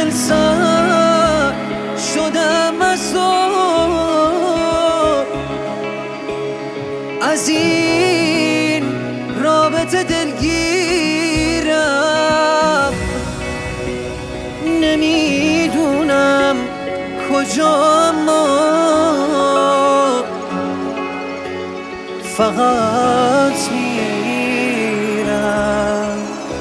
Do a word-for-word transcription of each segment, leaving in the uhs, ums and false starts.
دل سر شدم از از این رابطه دلگیرم، نمیدونم کجا، اما فقط میرم.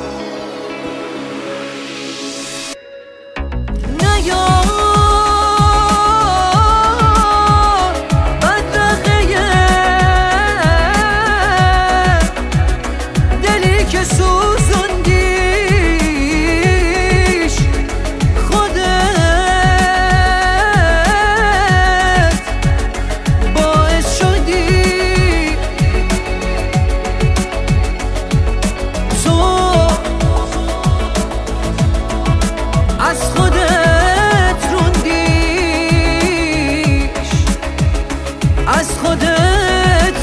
نیار بدرقه دلی که سوزوندیش خودت باعث شدی از خودت روندیش، از خودت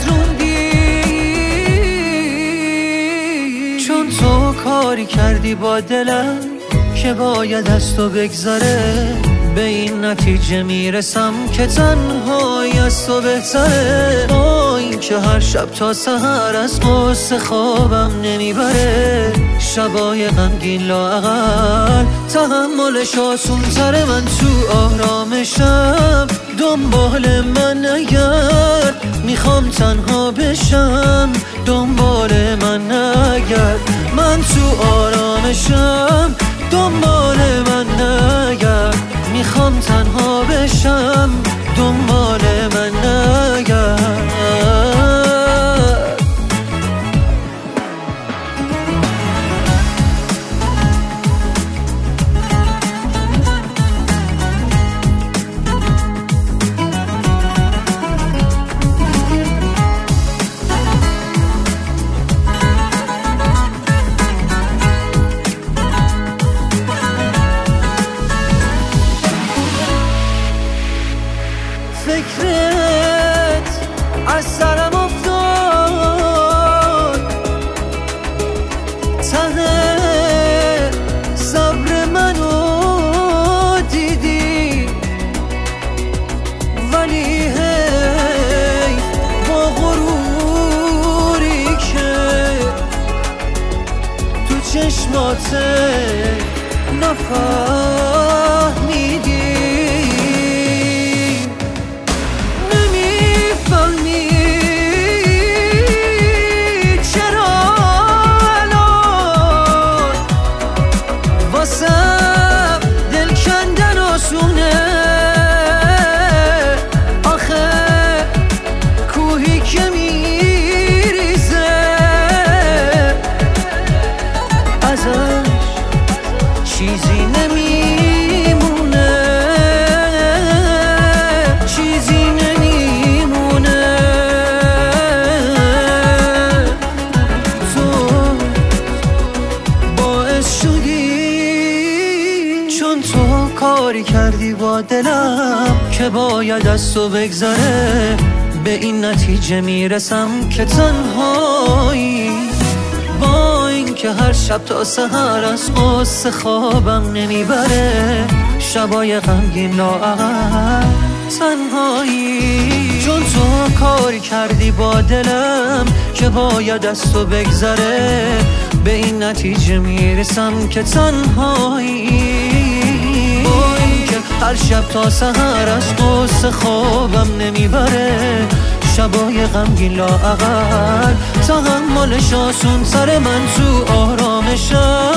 روندیش. چون تو کاری کردی با دلم که باید از تو بگذره، به این نتیجه میرسم که تنهایی از تو بهتره. با این که هر شب تا سحر از قصه خوابم نمیبره، شبای غمگین لااقل تحملش آسون تره. من تو آرامشم دنبال من نگرد، میخوام تنها بشم دنبال من نگرد. من تو آرامشم دنبال من نگرد، میخوام تنها بشم دنبال من نگرد. فکرت از سرم افتاد، ته صبر منو دیدی، ولی هی با غروری که تو چشمات نفهمیدی. دل کندن آسونه، آخه کوهی که میریزه ازش چیزی نمیمونه، چیزی نمیمونه. تو باعث شدی، چون تو کاری کردی با دلم که باید از تو بگذره، به این نتیجه میرسم که تنهایی. با این که هر شب تا سحر از قصه خوابم نمیبره، شبای غمگین لااقل تنهایی. چون تو کاری کردی با دلم که باید از تو بگذره، به این نتیجه میرسم که تنهایی. هر شب تا سحر از قصه خوابم نمیبره، شبای غمگین لااقل تحملش آسون تره. من تو آرامشم